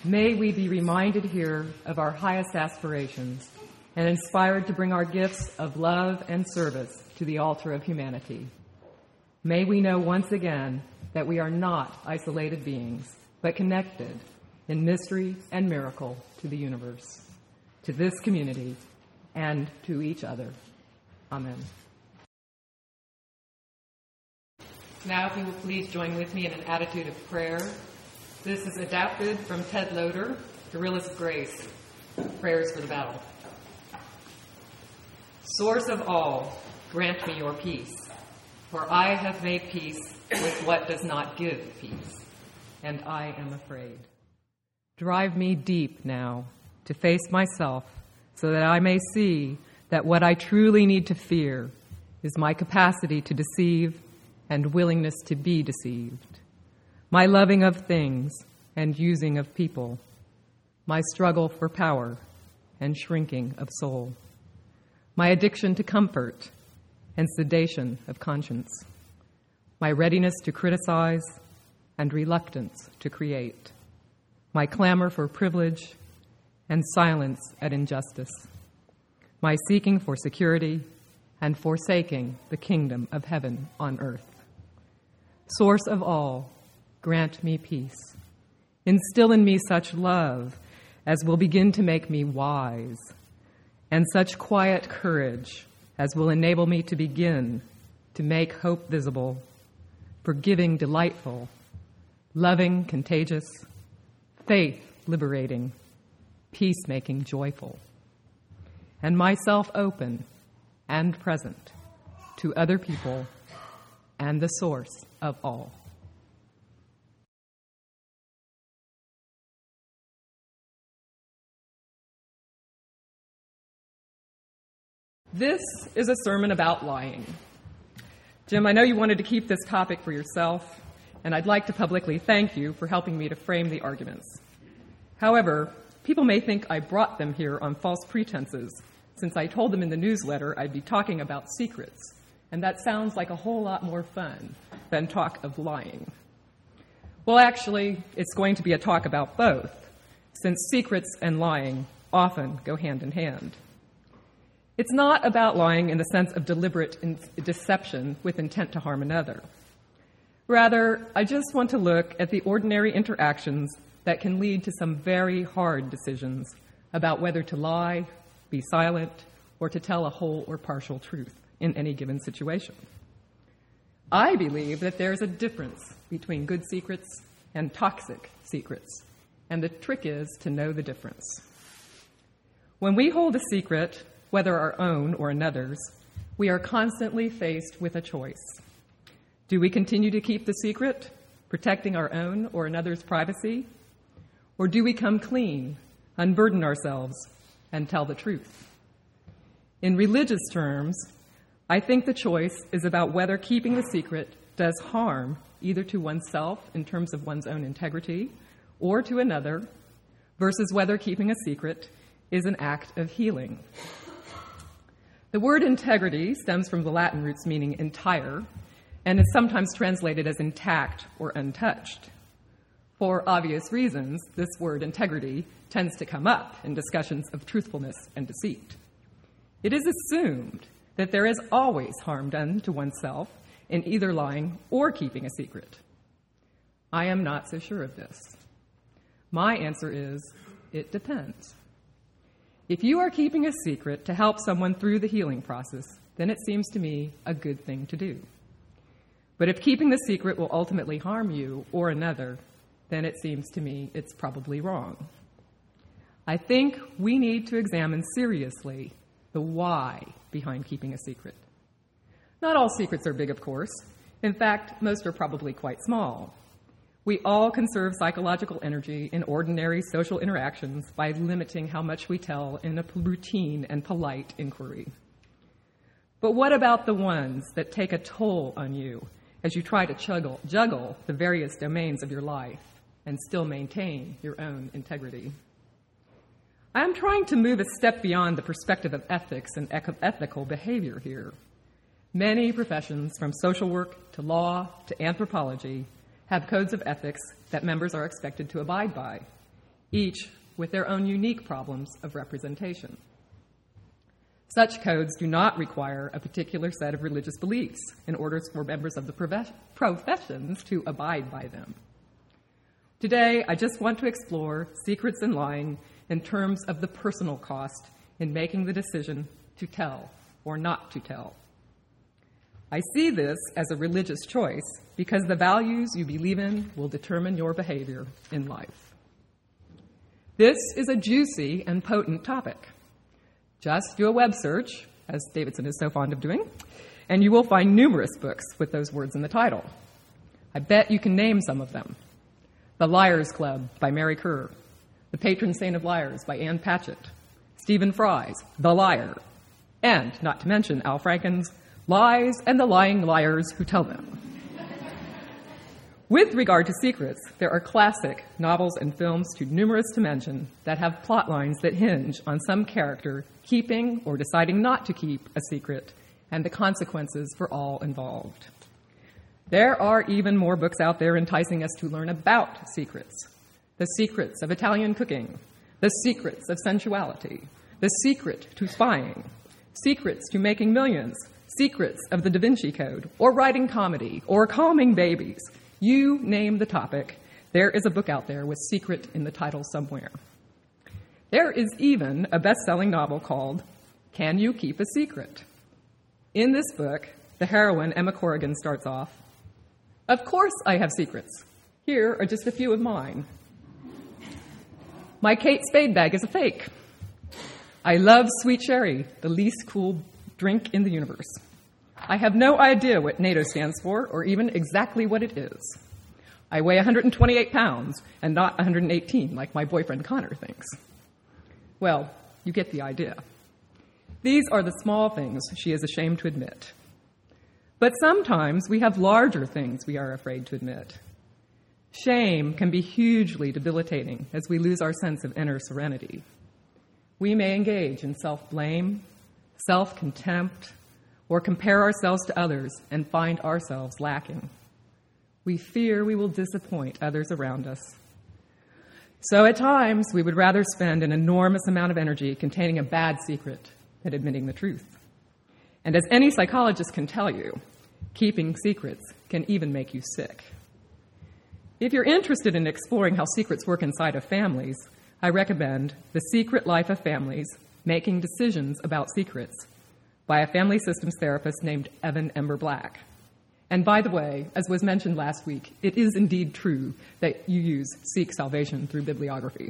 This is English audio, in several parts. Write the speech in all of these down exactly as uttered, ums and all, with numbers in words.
May we be reminded here of our highest aspirations and inspired to bring our gifts of love and service to the altar of humanity. May we know once again that we are not isolated beings, but connected in mystery and miracle to the universe, to this community, and to each other. Amen. Now, if you will please join with me in an attitude of prayer. This is adapted from Ted Loder, Guerrillas of Grace, Prayers for the Battle. Source of all, grant me your peace, for I have made peace with what does not give peace, and I am afraid. Drive me deep now to face myself so that I may see that what I truly need to fear is my capacity to deceive and willingness to be deceived, my loving of things and using of people, my struggle for power and shrinking of soul, my addiction to comfort and sedation of conscience, my readiness to criticize and reluctance to create, my clamor for privilege and silence at injustice, my seeking for security and forsaking the kingdom of heaven on earth. Source of all, grant me peace. Instill in me such love as will begin to make me wise, and such quiet courage as will enable me to begin to make hope visible, forgiving delightful, loving contagious, faith liberating, peacemaking joyful, and myself open and present to other people and the source of all. This is a sermon about lying. Jim, I know you wanted to keep this topic for yourself, and I'd like to publicly thank you for helping me to frame the arguments. However, people may think I brought them here on false pretenses, since I told them in the newsletter I'd be talking about secrets, and that sounds like a whole lot more fun than talk of lying. Well, actually, it's going to be a talk about both, since secrets and lying often go hand in hand. It's not about lying in the sense of deliberate deception with intent to harm another. Rather, I just want to look at the ordinary interactions that can lead to some very hard decisions about whether to lie, be silent, or to tell a whole or partial truth in any given situation. I believe that there is a difference between good secrets and toxic secrets, and the trick is to know the difference. When we hold a secret, whether our own or another's, we are constantly faced with a choice. Do we continue to keep the secret, protecting our own or another's privacy? Or do we come clean, unburden ourselves, and tell the truth? In religious terms, I think the choice is about whether keeping the secret does harm either to oneself in terms of one's own integrity or to another, versus whether keeping a secret is an act of healing. The word integrity stems from the Latin roots meaning entire, and is sometimes translated as intact or untouched. For obvious reasons, this word integrity tends to come up in discussions of truthfulness and deceit. It is assumed that there is always harm done to oneself in either lying or keeping a secret. I am not so sure of this. My answer is, it depends. If you are keeping a secret to help someone through the healing process, then it seems to me a good thing to do. But if keeping the secret will ultimately harm you or another, then it seems to me it's probably wrong. I think we need to examine seriously the why behind keeping a secret. Not all secrets are big, of course. In fact, most are probably quite small. We all conserve psychological energy in ordinary social interactions by limiting how much we tell in a routine and polite inquiry. But what about the ones that take a toll on you as you try to juggle, juggle the various domains of your life and still maintain your own integrity? I'm trying to move a step beyond the perspective of ethics and ethical behavior here. Many professions, from social work to law to anthropology, have codes of ethics that members are expected to abide by, each with their own unique problems of representation. Such codes do not require a particular set of religious beliefs in order for members of the professions to abide by them. Today, I just want to explore secrets and lying in terms of the personal cost in making the decision to tell or not to tell. I see this as a religious choice because the values you believe in will determine your behavior in life. This is a juicy and potent topic. Just do a web search, as Davidson is so fond of doing, and you will find numerous books with those words in the title. I bet you can name some of them. The Liars Club by Mary Kerr, The Patron Saint of Liars by Ann Patchett, Stephen Fry's The Liar, and, not to mention, Al Franken's Lies and the Lying Liars Who Tell Them. With regard to secrets, there are classic novels and films too numerous to mention that have plot lines that hinge on some character keeping or deciding not to keep a secret and the consequences for all involved. There are even more books out there enticing us to learn about secrets. The Secrets of Italian Cooking, The Secrets of Sensuality, The Secret to Spying, Secrets to Making Millions, Secrets of the Da Vinci Code, or writing comedy, or calming babies. You name the topic, there is a book out there with secret in the title somewhere. There is even a best-selling novel called Can You Keep a Secret? In this book, the heroine, Emma Corrigan, starts off, "Of course I have secrets. Here are just a few of mine. My Kate Spade bag is a fake. I love sweet sherry, the least cool drink in the universe. I have no idea what NATO stands for or even exactly what it is. I weigh one hundred twenty-eight pounds and not one hundred eighteen like my boyfriend Connor thinks." Well, you get the idea. These are the small things she is ashamed to admit. But sometimes we have larger things we are afraid to admit. Shame can be hugely debilitating as we lose our sense of inner serenity. We may engage in self-blame, self-contempt, or compare ourselves to others and find ourselves lacking. We fear we will disappoint others around us. So at times, we would rather spend an enormous amount of energy containing a bad secret than admitting the truth. And as any psychologist can tell you, keeping secrets can even make you sick. If you're interested in exploring how secrets work inside of families, I recommend The Secret Life of Families, Making Decisions About Secrets by a family systems therapist named Evan Ember Black. And by the way, as was mentioned last week, it is indeed true that you use Seek Salvation through bibliography.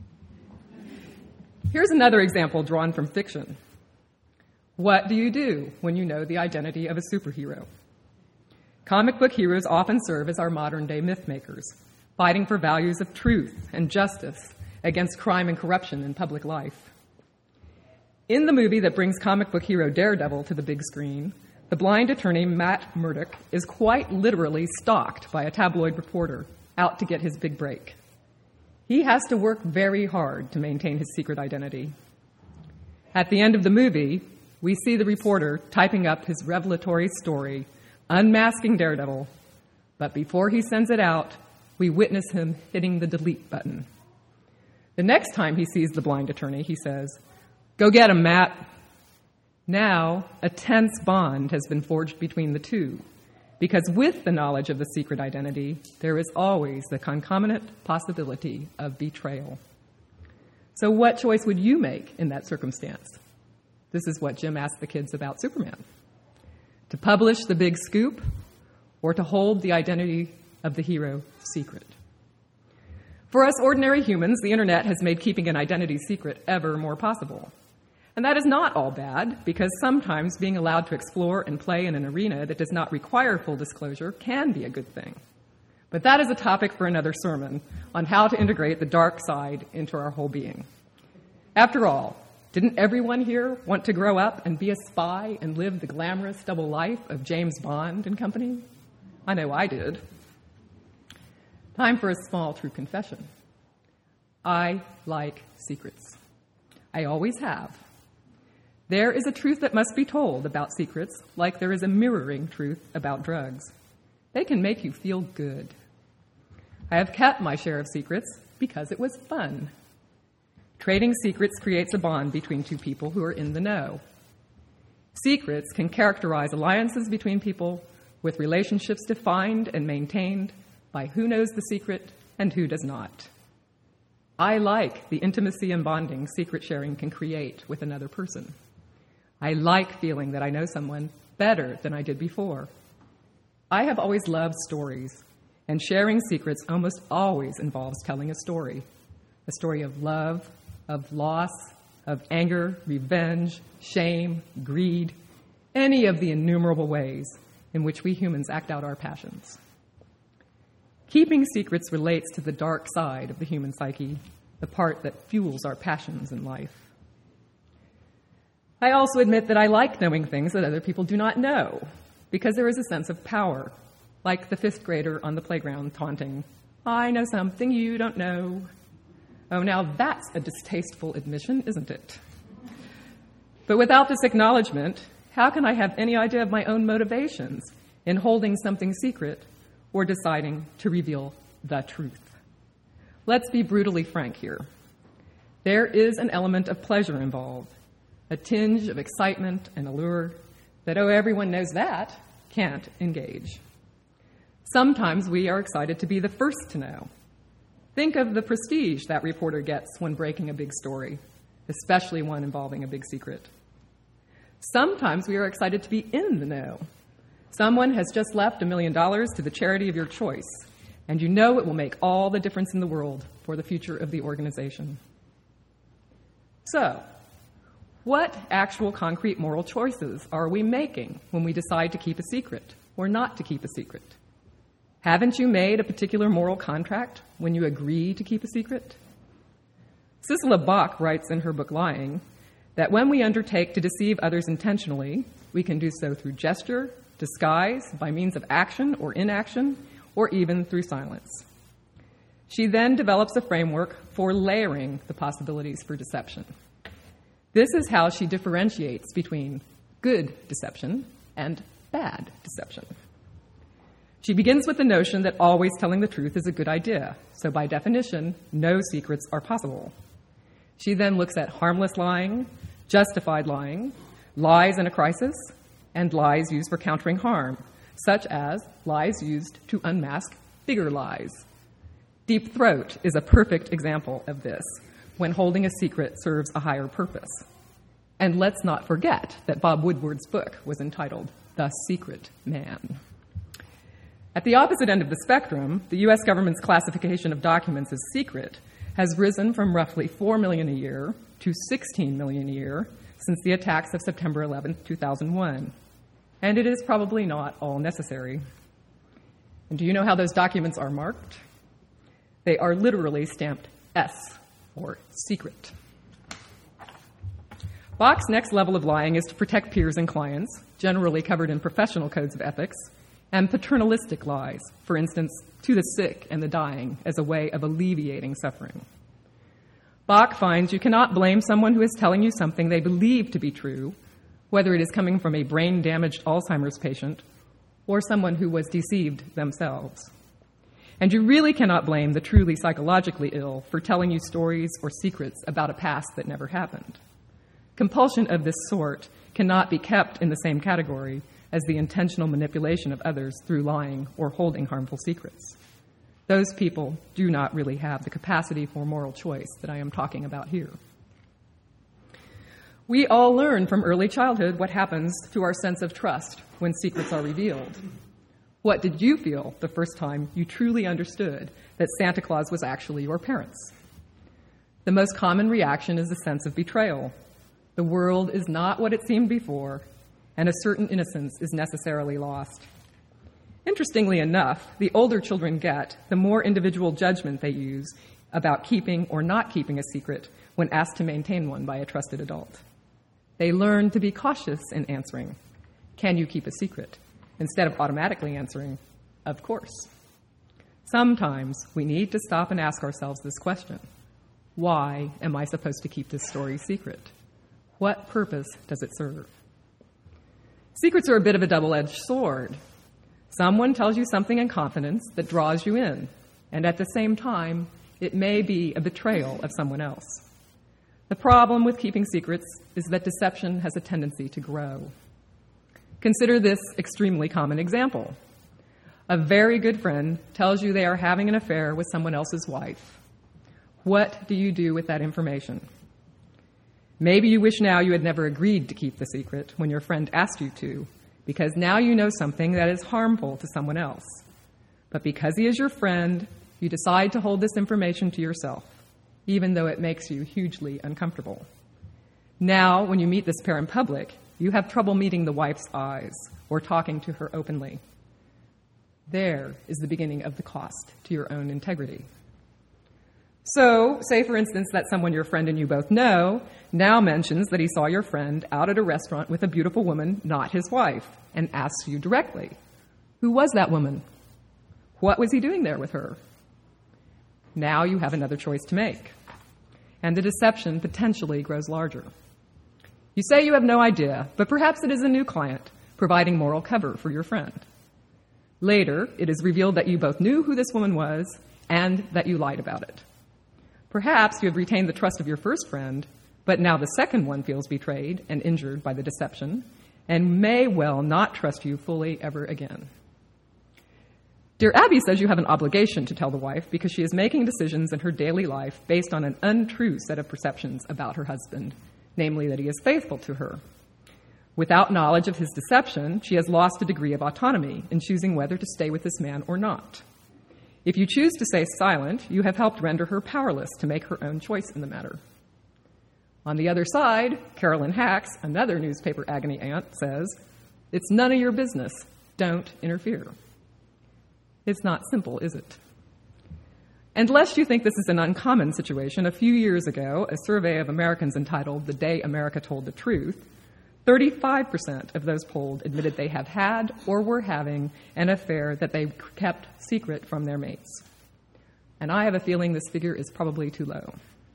Here's another example drawn from fiction. What do you do when you know the identity of a superhero? Comic book heroes often serve as our modern-day myth makers, fighting for values of truth and justice against crime and corruption in public life. In the movie that brings comic book hero Daredevil to the big screen, the blind attorney Matt Murdock is quite literally stalked by a tabloid reporter out to get his big break. He has to work very hard to maintain his secret identity. At the end of the movie, we see the reporter typing up his revelatory story, unmasking Daredevil, but before he sends it out, we witness him hitting the delete button. The next time he sees the blind attorney, he says, "Go get him, Matt." Now, a tense bond has been forged between the two, because with the knowledge of the secret identity, there is always the concomitant possibility of betrayal. So what choice would you make in that circumstance? This is what Jim asked the kids about Superman. To publish the big scoop or to hold the identity of the hero secret? For us ordinary humans, the internet has made keeping an identity secret ever more possible. And that is not all bad, because sometimes being allowed to explore and play in an arena that does not require full disclosure can be a good thing. But that is a topic for another sermon on how to integrate the dark side into our whole being. After all, didn't everyone here want to grow up and be a spy and live the glamorous double life of James Bond and company? I know I did. Time for a small true confession. I like secrets. I always have. There is a truth that must be told about secrets, like there is a mirroring truth about drugs. They can make you feel good. I have kept my share of secrets, because it was fun. Trading secrets creates a bond between two people who are in the know. Secrets can characterize alliances between people with relationships defined and maintained by who knows the secret and who does not. I like the intimacy and bonding secret sharing can create with another person. I like feeling that I know someone better than I did before. I have always loved stories, and sharing secrets almost always involves telling a story, a story of love, of loss, of anger, revenge, shame, greed, any of the innumerable ways in which we humans act out our passions. Keeping secrets relates to the dark side of the human psyche, the part that fuels our passions in life. I also admit that I like knowing things that other people do not know, because there is a sense of power, like the fifth grader on the playground taunting, "I know something you don't know." Oh, now that's a distasteful admission, isn't it? But without this acknowledgement, how can I have any idea of my own motivations in holding something secret or deciding to reveal the truth? Let's be brutally frank here. There is an element of pleasure involved, a tinge of excitement and allure that, oh, everyone knows that, can't engage. Sometimes we are excited to be the first to know. Think of the prestige that reporter gets when breaking a big story, especially one involving a big secret. Sometimes we are excited to be in the know. Someone has just left a million dollars to the charity of your choice, and you know it will make all the difference in the world for the future of the organization. So, what actual concrete moral choices are we making when we decide to keep a secret or not to keep a secret? Haven't you made a particular moral contract when you agree to keep a secret? Sissela Bach writes in her book Lying that when we undertake to deceive others intentionally, we can do so through gesture, disguise, by means of action or inaction, or even through silence. She then develops a framework for layering the possibilities for deception. This is how she differentiates between good deception and bad deception. She begins with the notion that always telling the truth is a good idea, so by definition, no secrets are possible. She then looks at harmless lying, justified lying, lies in a crisis, and lies used for countering harm, such as lies used to unmask bigger lies. Deep throat is a perfect example of this, when holding a secret serves a higher purpose. And let's not forget that Bob Woodward's book was entitled The Secret Man. At the opposite end of the spectrum, the U S government's classification of documents as secret has risen from roughly four million a year to sixteen million a year since the attacks of September eleventh, two thousand one. And it is probably not all necessary. And do you know how those documents are marked? They are literally stamped S, or secret. Bach's next level of lying is to protect peers and clients, generally covered in professional codes of ethics, and paternalistic lies, for instance, to the sick and the dying, as a way of alleviating suffering. Bach finds you cannot blame someone who is telling you something they believe to be true, whether it is coming from a brain-damaged Alzheimer's patient or someone who was deceived themselves. And you really cannot blame the truly psychologically ill for telling you stories or secrets about a past that never happened. Compulsion of this sort cannot be kept in the same category as the intentional manipulation of others through lying or holding harmful secrets. Those people do not really have the capacity for moral choice that I am talking about here. We all learn from early childhood what happens to our sense of trust when secrets are revealed. What did you feel the first time you truly understood that Santa Claus was actually your parents? The most common reaction is a sense of betrayal. The world is not what it seemed before, and a certain innocence is necessarily lost. Interestingly enough, the older children get, the more individual judgment they use about keeping or not keeping a secret when asked to maintain one by a trusted adult. They learn to be cautious in answering, "Can you keep a secret?" instead of automatically answering, "Of course." Sometimes we need to stop and ask ourselves this question: why am I supposed to keep this story secret? What purpose does it serve? Secrets are a bit of a double-edged sword. Someone tells you something in confidence that draws you in, and at the same time, It may be a betrayal of someone else. The problem with keeping secrets is that deception has a tendency to grow. Consider this extremely common example. A very good friend tells you they are having an affair with someone else's wife. What do you do with that information? Maybe you wish now you had never agreed to keep the secret when your friend asked you to, because now you know something that is harmful to someone else. But because he is your friend, you decide to hold this information to yourself, even though it makes you hugely uncomfortable. Now, when you meet this pair in public, you have trouble meeting the wife's eyes or talking to her openly. There is the beginning of the cost to your own integrity. So, say for instance that someone your friend and you both know now mentions that he saw your friend out at a restaurant with a beautiful woman, not his wife, and asks you directly, who was that woman? What was he doing there with her? Now you have another choice to make, and the deception potentially grows larger. You say you have no idea, but perhaps it is a new client providing moral cover for your friend. Later, it is revealed that you both knew who this woman was and that you lied about it. Perhaps you have retained the trust of your first friend, but now the second one feels betrayed and injured by the deception and may well not trust you fully ever again. Dear Abby says you have an obligation to tell the wife because she is making decisions in her daily life based on an untrue set of perceptions about her husband, namely that he is faithful to her. Without knowledge of his deception, she has lost a degree of autonomy in choosing whether to stay with this man or not. If you choose to stay silent, you have helped render her powerless to make her own choice in the matter. On the other side, Carolyn Hacks, another newspaper agony aunt, says, "It's none of your business. Don't interfere." It's not simple, is it? And lest you think this is an uncommon situation, a few years ago, a survey of Americans entitled "The Day America Told the Truth," thirty-five percent of those polled admitted they have had or were having an affair that they kept secret from their mates. And I have a feeling this figure is probably too low.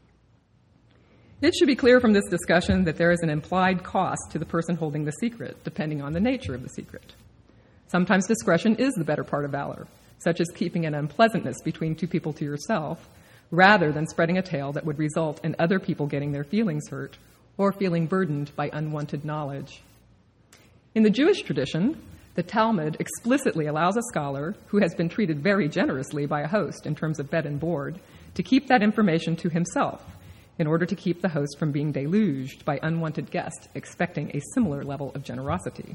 It should be clear from this discussion that there is an implied cost to the person holding the secret, depending on the nature of the secret. Sometimes discretion is the better part of valor, such as keeping an unpleasantness between two people to yourself, rather than spreading a tale that would result in other people getting their feelings hurt or feeling burdened by unwanted knowledge. In the Jewish tradition, the Talmud explicitly allows a scholar who has been treated very generously by a host in terms of bed and board to keep that information to himself in order to keep the host from being deluged by unwanted guests expecting a similar level of generosity.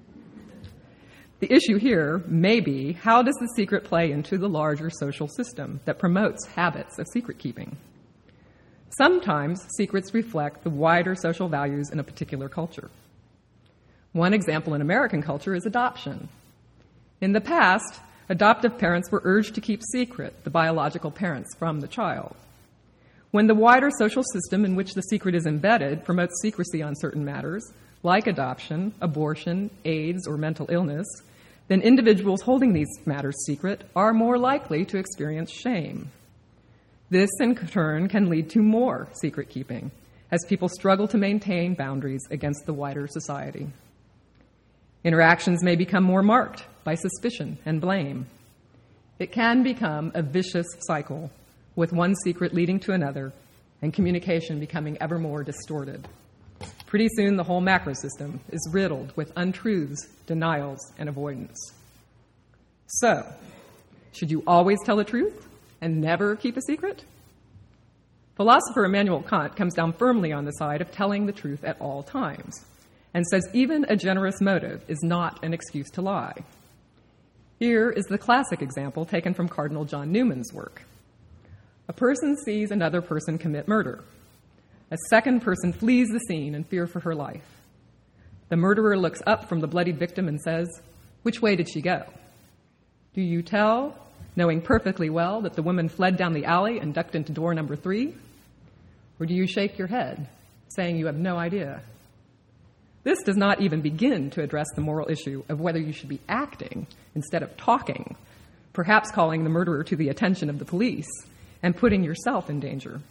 The issue here may be, how does the secret play into the larger social system that promotes habits of secret-keeping? Sometimes secrets reflect the wider social values in a particular culture. One example in American culture is adoption. In the past, adoptive parents were urged to keep secret the biological parents from the child. When the wider social system in which the secret is embedded promotes secrecy on certain matters, like adoption, abortion, AIDS, or mental illness, then individuals holding these matters secret are more likely to experience shame. This, in turn, can lead to more secret-keeping, as people struggle to maintain boundaries against the wider society. Interactions may become more marked by suspicion and blame. It can become a vicious cycle, with one secret leading to another and communication becoming ever more distorted. Pretty soon, the whole macro system is riddled with untruths, denials, and avoidance. So, should you always tell the truth and never keep a secret? Philosopher Immanuel Kant comes down firmly on the side of telling the truth at all times and says even a generous motive is not an excuse to lie. Here is the classic example taken from Cardinal John Newman's work. A person sees another person commit murder. A second person flees the scene in fear for her life. The murderer looks up from the bloodied victim and says, "Which way did she go?" Do you tell, knowing perfectly well that the woman fled down the alley and ducked into door number three? Or do you shake your head, saying you have no idea? This does not even begin to address the moral issue of whether you should be acting instead of talking, perhaps calling the murderer to the attention of the police and putting yourself in danger.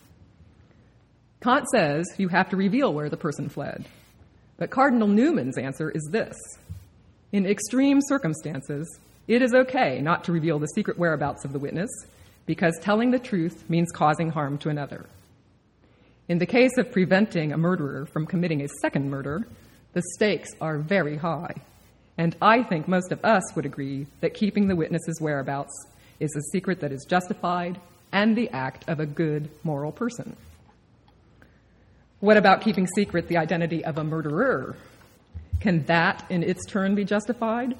Kant says you have to reveal where the person fled. But Cardinal Newman's answer is this. In extreme circumstances, it is okay not to reveal the secret whereabouts of the witness because telling the truth means causing harm to another. In the case of preventing a murderer from committing a second murder, the stakes are very high, and I think most of us would agree that keeping the witness's whereabouts is a secret that is justified and the act of a good moral person. What about keeping secret the identity of a murderer? Can that in its turn be justified?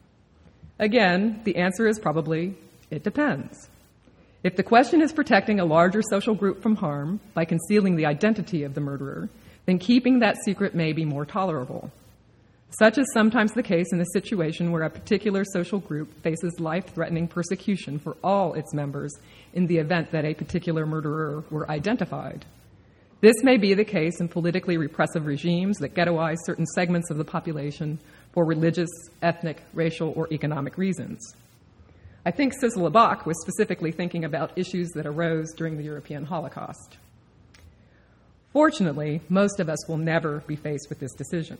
Again, the answer is probably, it depends. If the question is protecting a larger social group from harm by concealing the identity of the murderer, then keeping that secret may be more tolerable. Such is sometimes the case in a situation where a particular social group faces life-threatening persecution for all its members in the event that a particular murderer were identified. This may be the case in politically repressive regimes that ghettoize certain segments of the population for religious, ethnic, racial, or economic reasons. I think Sissel Labach was specifically thinking about issues that arose during the European Holocaust. Fortunately, most of us will never be faced with this decision.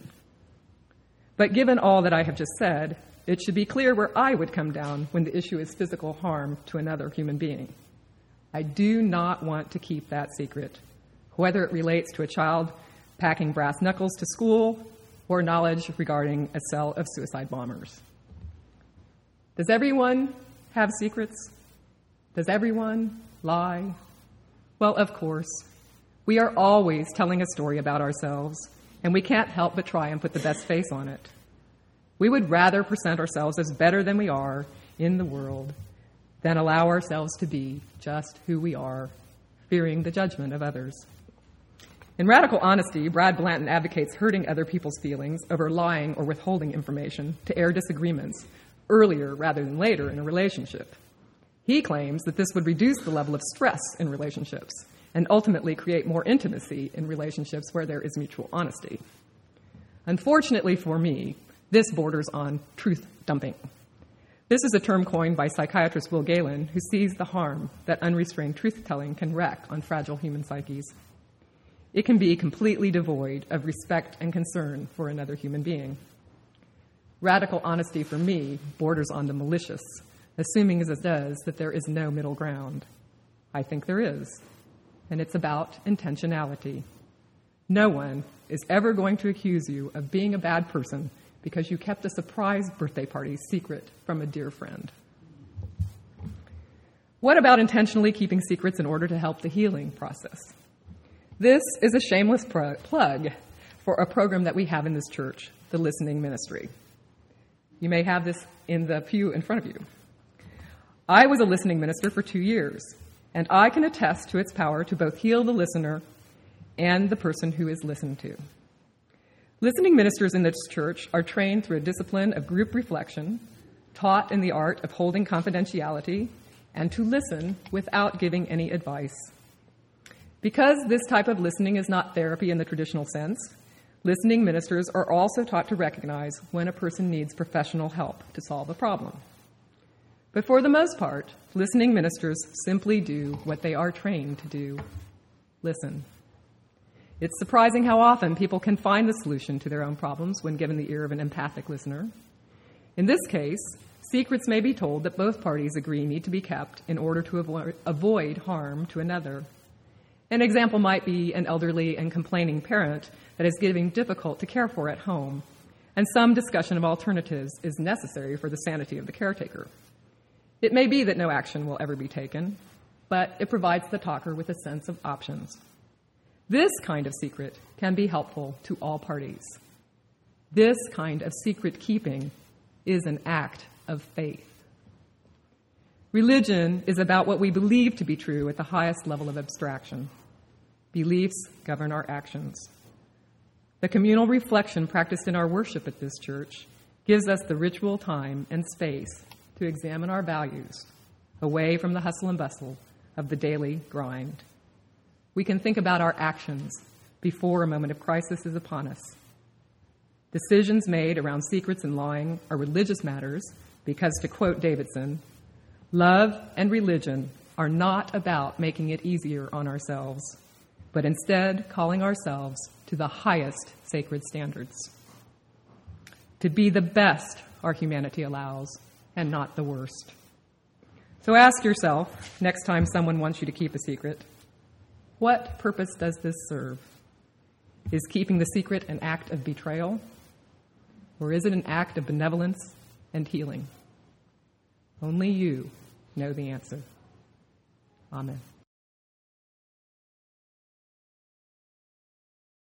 But given all that I have just said, it should be clear where I would come down when the issue is physical harm to another human being. I do not want to keep that secret, whether it relates to a child packing brass knuckles to school or knowledge regarding a cell of suicide bombers. Does everyone have secrets? Does everyone lie? Well, of course. We are always telling a story about ourselves, and we can't help but try and put the best face on it. We would rather present ourselves as better than we are in the world than allow ourselves to be just who we are, fearing the judgment of others. In Radical Honesty, Brad Blanton advocates hurting other people's feelings over lying or withholding information to air disagreements earlier rather than later in a relationship. He claims that this would reduce the level of stress in relationships and ultimately create more intimacy in relationships where there is mutual honesty. Unfortunately for me, this borders on truth dumping. This is a term coined by psychiatrist Will Galen, who sees the harm that unrestrained truth-telling can wreak on fragile human psyches. It can be completely devoid of respect and concern for another human being. Radical honesty, for me, borders on the malicious, assuming as it does that there is no middle ground. I think there is, and it's about intentionality. No one is ever going to accuse you of being a bad person because you kept a surprise birthday party secret from a dear friend. What about intentionally keeping secrets in order to help the healing process? This is a shameless pro- plug for a program that we have in this church, the Listening Ministry. You may have this in the pew in front of you. I was a listening minister for two years, and I can attest to its power to both heal the listener and the person who is listened to. Listening ministers in this church are trained through a discipline of group reflection, taught in the art of holding confidentiality, and to listen without giving any advice. Because this type of listening is not therapy in the traditional sense, listening ministers are also taught to recognize when a person needs professional help to solve a problem. But for the most part, listening ministers simply do what they are trained to do: listen. It's surprising how often people can find the solution to their own problems when given the ear of an empathic listener. In this case, secrets may be told that both parties agree need to be kept in order to avoid, avoid harm to another. An example might be an elderly and complaining parent that is getting difficult to care for at home, and some discussion of alternatives is necessary for the sanity of the caretaker. It may be that no action will ever be taken, but it provides the talker with a sense of options. This kind of secret can be helpful to all parties. This kind of secret keeping is an act of faith. Religion is about what we believe to be true at the highest level of abstraction. Beliefs govern our actions. The communal reflection practiced in our worship at this church gives us the ritual time and space to examine our values away from the hustle and bustle of the daily grind. We can think about our actions before a moment of crisis is upon us. Decisions made around secrets and lying are religious matters because, to quote Davidson, love and religion are not about making it easier on ourselves, but instead calling ourselves to the highest sacred standards, to be the best our humanity allows and not the worst. So ask yourself, next time someone wants you to keep a secret, what purpose does this serve? Is keeping the secret an act of betrayal? Or is it an act of benevolence and healing? Only you know the answer. Amen.